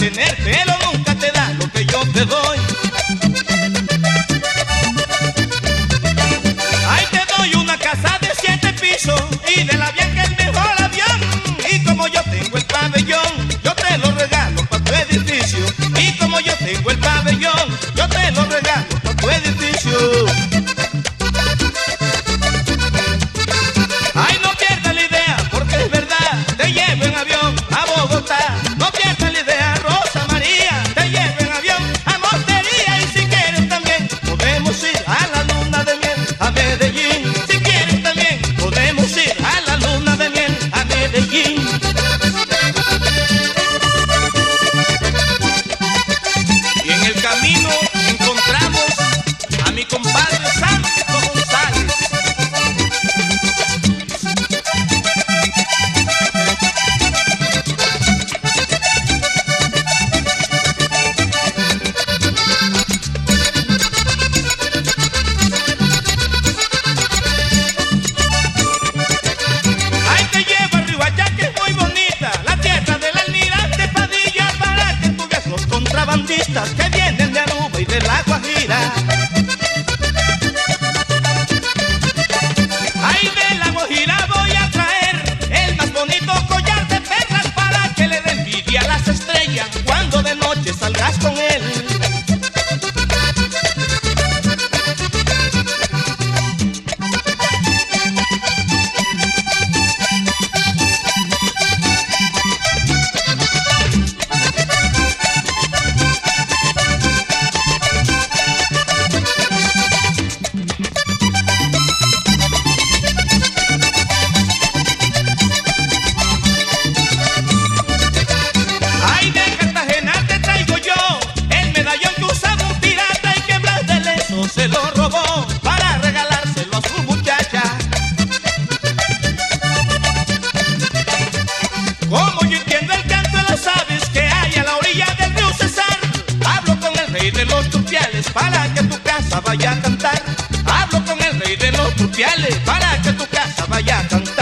tener, pero nunca te da lo que yo te doy. Ay, te doy una casa de 7 pisos y del avión que es el mejor avión. Y como yo tengo el pabellón, yo te lo regalo para tu edificio. Y como yo tengo el pabellón, yo te lo regalo para tu edificio. Ay, no pierdas la idea, porque es verdad, te llevo en avión a Bogotá. No pierdas la idea, Rosa María, te llevo en avión a Montería. Y si quieres también, podemos ir a la luna de miel a Medellín. Si quieres también, podemos ir a la luna de miel a Medellín. Y en el camino encontramos a mi compadre Santo González. Contrabandistas que vienen de Aruba y de La Guajira. Ay, de La Guajira voy a traer el más bonito collar de perlas para que le dé envidia a las estrellas cuando de noche salgas con él. Se lo robó para regalárselo a su muchacha. Como yo entiendo el canto de las aves que hay a la orilla del río Cesar, hablo con el rey de los turpiales para que tu casa vaya a cantar. Hablo con el rey de los turpiales para que tu casa vaya a cantar.